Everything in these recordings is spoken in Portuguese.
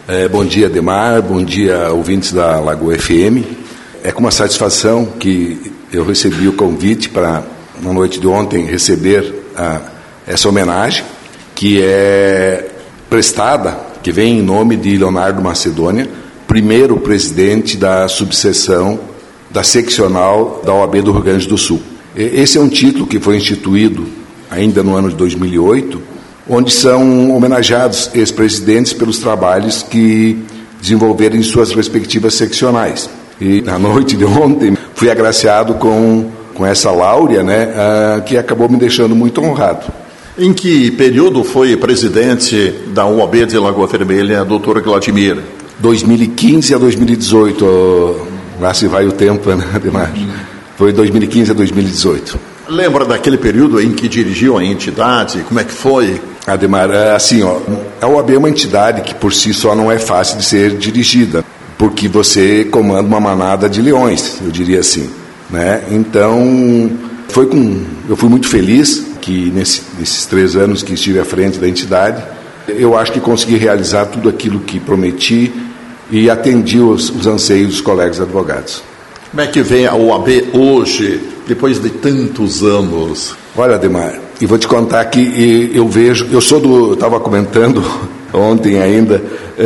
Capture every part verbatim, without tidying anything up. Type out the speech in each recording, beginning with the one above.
É, bom dia, Ademar, bom dia, ouvintes da Lagoa F M. É com uma satisfação que eu recebi o convite para, na noite de ontem, receber a, essa homenagem, que é prestada, que vem em nome de Leonardo Macedônia, primeiro presidente da subseção da seccional da O A B do Rio Grande do Sul. Esse é um título que foi instituído ainda no ano de dois mil e oito, onde são homenageados ex-presidentes pelos trabalhos que desenvolveram em suas respectivas seccionais. E na noite de ontem fui agraciado com, com essa láurea, né, uh, que acabou me deixando muito honrado. Em que período foi presidente da O A B de Lagoa Vermelha, doutor Vladimir? dois mil e quinze a dois mil e dezoito, lá se vai o tempo, né, Ademar? Foi dois mil e quinze a dois mil e dezoito. Lembra daquele período em que dirigiu a entidade? Como é que foi? Ademar, assim, ó, a O A B é uma entidade que por si só não é fácil de ser dirigida, porque você comanda uma manada de leões, eu diria assim, né? Então, foi com, eu fui muito feliz que nesse, nesses três anos que estive à frente da entidade, eu acho que consegui realizar tudo aquilo que prometi e atendi os, os anseios dos colegas advogados. Como é que vem a O A B hoje, depois de tantos anos? Olha, Ademar, e vou te contar que eu vejo, eu sou do, eu estava comentando ontem ainda,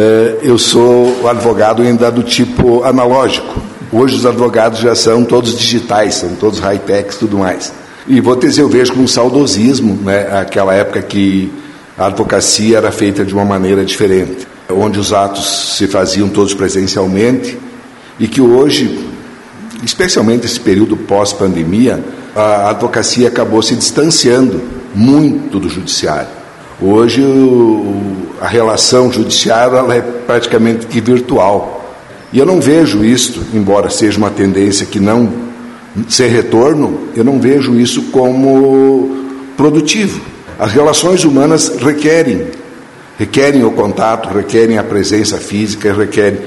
eu sou advogado ainda do tipo analógico. Hoje os advogados já são todos digitais, são todos high-techs e tudo mais. E vou te dizer, eu vejo com um saudosismo, né, aquela época que a advocacia era feita de uma maneira diferente, onde os atos se faziam todos presencialmente e que hoje, especialmente esse período pós-pandemia, a advocacia acabou se distanciando muito do judiciário. Hoje o, a relação judiciária ela é praticamente que virtual. E eu não vejo isso, embora seja uma tendência que não sem retorno, eu não vejo isso como produtivo. As relações humanas requerem, requerem o contato, requerem a presença física, requerem...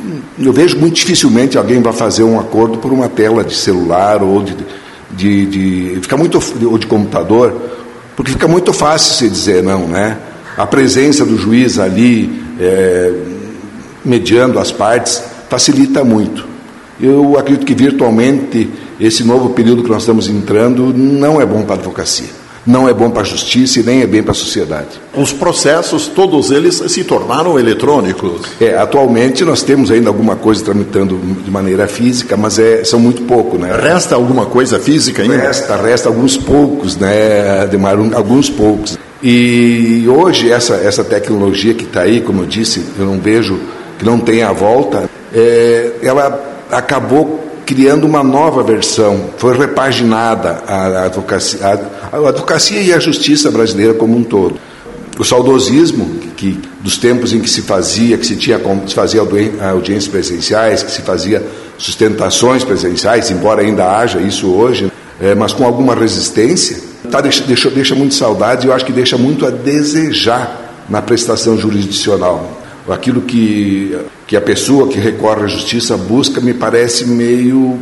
Eu vejo muito dificilmente alguém vai fazer um acordo por uma tela de celular ou de, de, de, fica muito, ou de computador, porque fica muito fácil se dizer não, né? A presença do juiz ali, é, mediando as partes, facilita muito. Eu acredito que virtualmente esse novo período que nós estamos entrando não é bom para a advocacia, não é bom para a justiça e nem é bem para a sociedade. Os processos, todos eles se tornaram eletrônicos? É, atualmente nós temos ainda alguma coisa tramitando de maneira física, mas é, são muito pouco, né? Resta alguma coisa física ainda? Resta, resta alguns poucos, né, Ademar, alguns poucos. E hoje essa, essa tecnologia que está aí, como eu disse, eu não vejo que não tenha a volta, é, ela acabou criando uma nova versão, foi repaginada a advocacia, a, a advocacia e a justiça brasileira como um todo. O saudosismo que, dos tempos em que se fazia, que se, tinha, se fazia audiências presenciais, que se fazia sustentações presenciais, embora ainda haja isso hoje, é, mas com alguma resistência, tá, deixa, deixa, deixa muito saudade e eu acho que deixa muito a desejar na prestação jurisdicional. Aquilo que, que a pessoa que recorre à justiça busca me parece meio...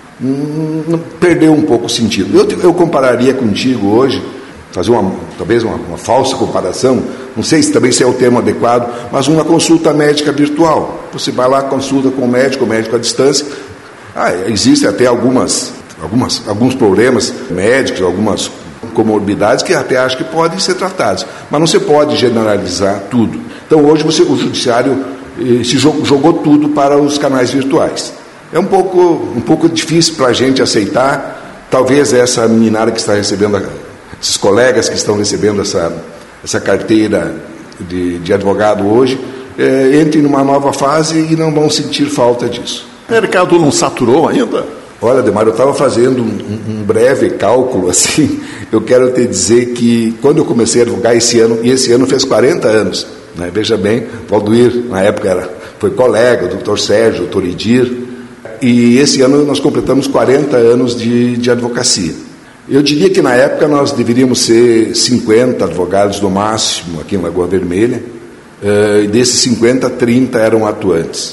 Hum, perdeu um pouco o sentido. Eu, eu compararia contigo hoje, fazer uma, talvez uma, uma falsa comparação, não sei se também se é o termo adequado, mas uma consulta médica virtual. Você vai lá, consulta com o médico, o médico à distância. Ah, existem até algumas, algumas, alguns problemas médicos, algumas comorbidades que até acho que podem ser tratados, mas não se pode generalizar tudo. Então hoje você, o judiciário eh, se jogou, jogou tudo para os canais virtuais. É um pouco, um pouco difícil para a gente aceitar, talvez essa meninada que está recebendo, esses colegas que estão recebendo essa, essa carteira de, de advogado hoje, eh, entrem numa nova fase e não vão sentir falta disso. O mercado não saturou ainda? Olha, Ademar, eu estava fazendo um, um breve cálculo, assim, eu quero te dizer que quando eu comecei a advogar esse ano, e esse ano fez quarenta anos, né? Veja bem, Valduir, na época era, foi colega, o doutor Sérgio, o doutor Idir, e esse ano nós completamos quarenta anos de, de advocacia. Eu diria que na época nós deveríamos ser cinquenta advogados no máximo aqui em Lagoa Vermelha, e desses cinquenta, trinta eram atuantes.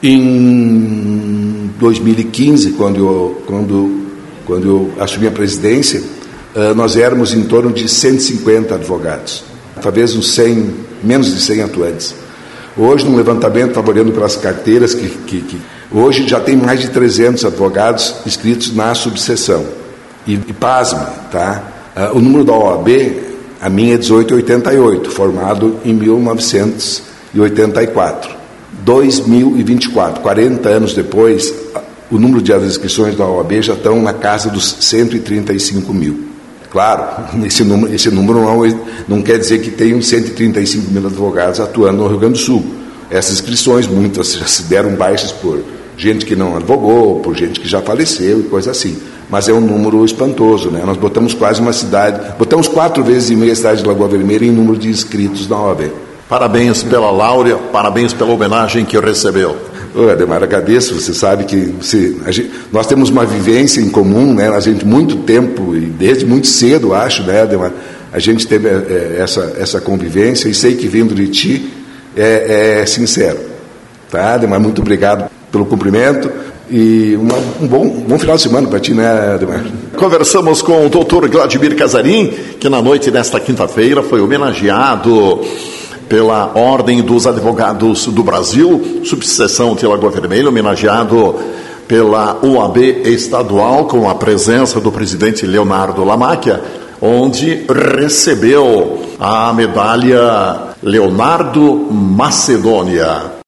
Em dois mil e quinze, quando eu, quando, quando eu assumi a presidência, nós éramos em torno de cento e cinquenta advogados, talvez uns cem, menos de cem atuantes. Hoje, no levantamento, estava olhando pelas carteiras, que, que, que hoje já tem mais de trezentos advogados inscritos na subseção. E, e pasme, tá? Uh, o número da O A B, a minha é dezoito oitenta e oito, formado em mil novecentos e oitenta e quatro. dois mil e vinte e quatro, quarenta anos depois, o número de inscrições da O A B já estão na casa dos cento e trinta e cinco mil. Claro, esse número, esse número não, não quer dizer que tenham cento e trinta e cinco mil advogados atuando no Rio Grande do Sul. Essas inscrições, muitas já se deram baixas por gente que não advogou, por gente que já faleceu e coisa assim. Mas é um número espantoso, né? Nós botamos quase uma cidade, botamos quatro vezes e meia a cidade de Lagoa Vermelha em número de inscritos na O A B. Parabéns pela láurea, parabéns pela homenagem que recebeu. Ô, Ademar, agradeço. Você sabe que você, a gente, nós temos uma vivência em comum, né? A gente muito tempo, e desde muito cedo, acho, né, Ademar? A gente teve é, essa, essa convivência e sei que vindo de ti é, é sincero. Tá, Ademar? Muito obrigado pelo cumprimento e uma, um bom, bom final de semana para ti, né, Ademar? Conversamos com o doutor Vladimir Casarim, que na noite desta quinta-feira foi homenageado pela Ordem dos Advogados do Brasil, subseção de Lagoa Vermelha, homenageado pela O A B estadual, com a presença do presidente Leonardo Lamacchia, onde recebeu a medalha Leonardo Macedônia.